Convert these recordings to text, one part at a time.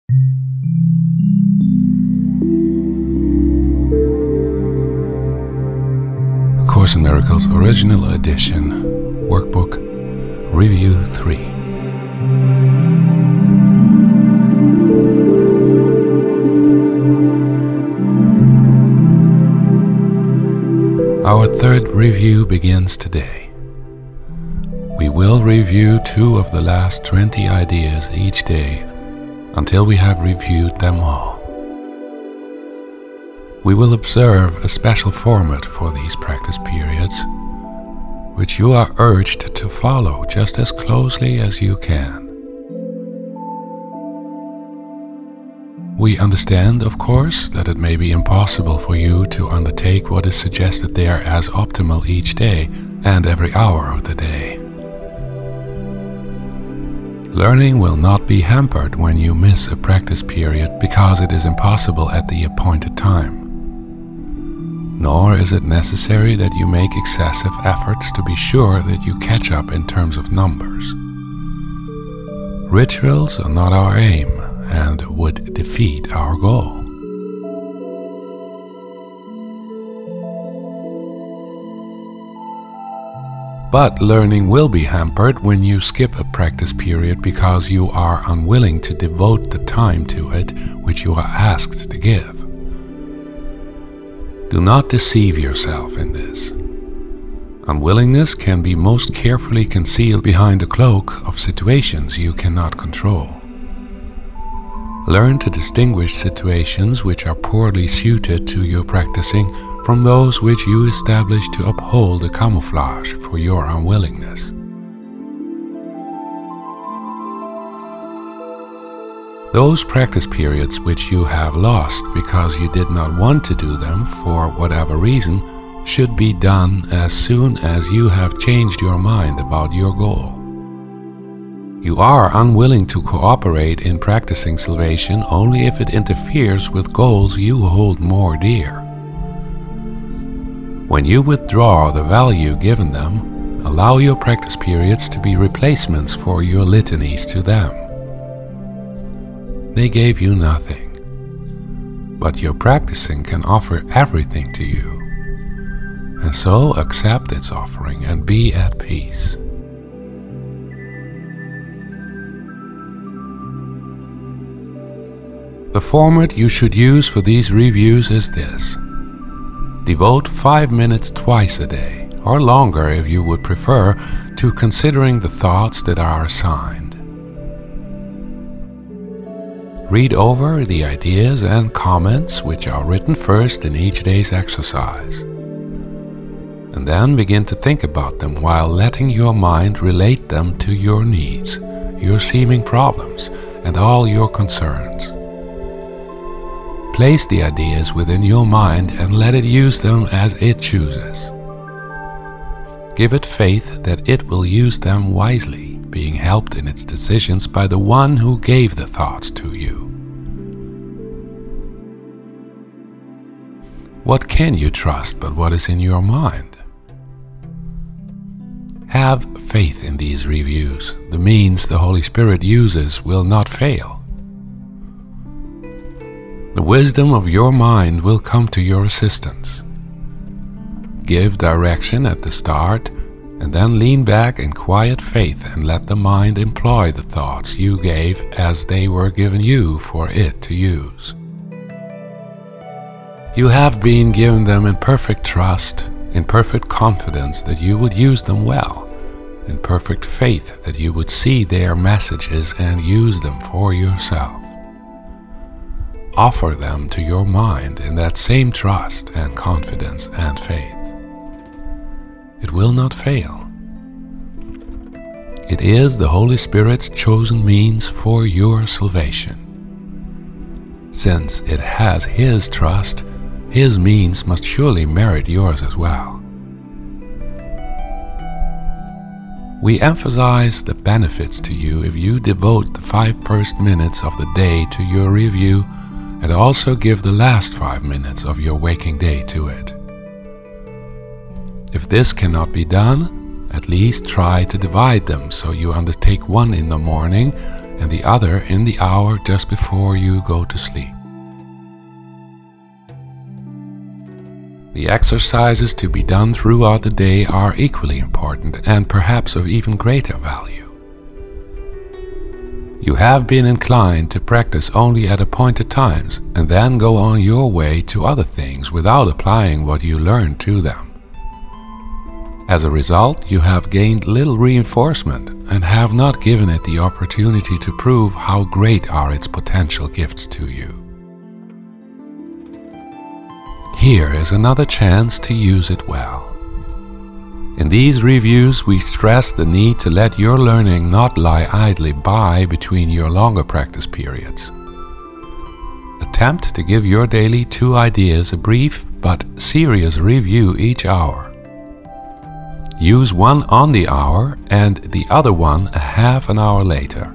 A Course in Miracles Original Edition, Workbook, Review 3. Our third review begins today. We will review 2 of the last 20 ideas each day until we have reviewed them all. We will observe a special format for these practice periods, which you are urged to follow just as closely as you can. We understand, of course, that it may be impossible for you to undertake what is suggested there as optimal each day and every hour of the day. Learning will not be hampered when you miss a practice period because it is impossible at the appointed time. Nor is it necessary that you make excessive efforts to be sure that you catch up in terms of numbers. Rituals are not our aim and would defeat our goal. But learning will be hampered when you skip a practice period because you are unwilling to devote the time to it which you are asked to give. Do not deceive yourself in this. Unwillingness can be most carefully concealed behind a cloak of situations you cannot control. Learn to distinguish situations which are poorly suited to your practicing from those which you establish to uphold a camouflage for your unwillingness. Those practice periods which you have lost because you did not want to do them for whatever reason should be done as soon as you have changed your mind about your goal. You are unwilling to cooperate in practicing salvation only if it interferes with goals you hold more dear. When you withdraw the value given them, allow your practice periods to be replacements for your litanies to them. They gave you nothing, but your practicing can offer everything to you, and so accept its offering and be at peace. The format you should use for these reviews is this. Devote 5 minutes twice a day, or longer if you would prefer, to considering the thoughts that are assigned. Read over the ideas and comments which are written first in each day's exercise, and then begin to think about them while letting your mind relate them to your needs, your seeming problems, and all your concerns. Place the ideas within your mind and let it use them as it chooses. Give it faith that it will use them wisely, being helped in its decisions by the one who gave the thoughts to you. What can you trust but what is in your mind? Have faith in these reviews. The means the Holy Spirit uses will not fail. The wisdom of your mind will come to your assistance. Give direction at the start, and then lean back in quiet faith and let the mind employ the thoughts you gave as they were given you for it to use. You have been given them in perfect trust, in perfect confidence that you would use them well, in perfect faith that you would see their messages and use them for yourself. Offer them to your mind in that same trust and confidence and faith. It will not fail. It is the Holy Spirit's chosen means for your salvation. Since it has His trust, His means must surely merit yours as well. We emphasize the benefits to you if you devote the 5 first minutes of the day to your review and also give the last 5 minutes of your waking day to it. If this cannot be done, at least try to divide them so you undertake one in the morning and the other in the hour just before you go to sleep. The exercises to be done throughout the day are equally important and perhaps of even greater value. You have been inclined to practice only at appointed times and then go on your way to other things without applying what you learned to them. As a result, you have gained little reinforcement and have not given it the opportunity to prove how great are its potential gifts to you. Here is another chance to use it well. In these reviews, we stress the need to let your learning not lie idly by between your longer practice periods. Attempt to give your daily 2 ideas a brief but serious review each hour. Use one on the hour and the other one a half an hour later.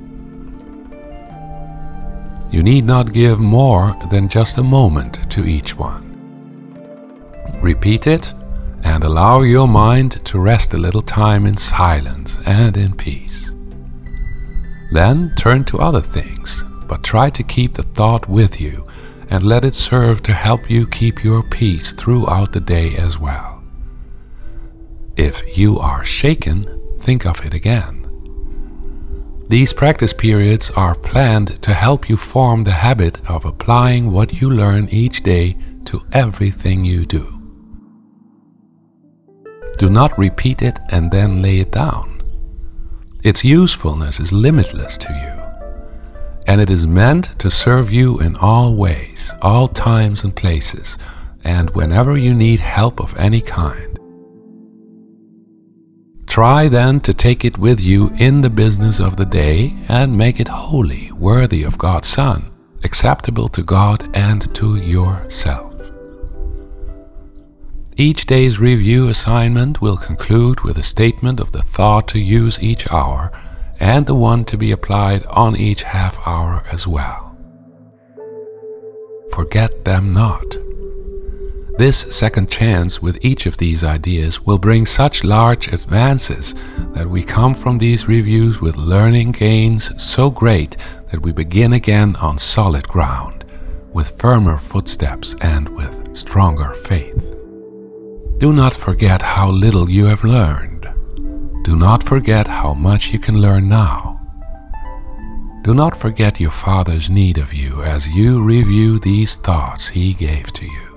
You need not give more than just a moment to each one. Repeat it and allow your mind to rest a little time in silence and in peace. Then turn to other things, but try to keep the thought with you and let it serve to help you keep your peace throughout the day as well. If you are shaken, think of it again. These practice periods are planned to help you form the habit of applying what you learn each day to everything you do. Do not repeat it and then lay it down. Its usefulness is limitless to you, and it is meant to serve you in all ways, all times and places, and whenever you need help of any kind. Try then to take it with you in the business of the day and make it holy, worthy of God's Son, acceptable to God and to yourself. Each day's review assignment will conclude with a statement of the thought to use each hour and the one to be applied on each half hour as well. Forget them not. This second chance with each of these ideas will bring such large advances that we come from these reviews with learning gains so great that we begin again on solid ground, with firmer footsteps and with stronger faith. Do not forget how little you have learned. Do not forget how much you can learn now. Do not forget your Father's need of you as you review these thoughts He gave to you.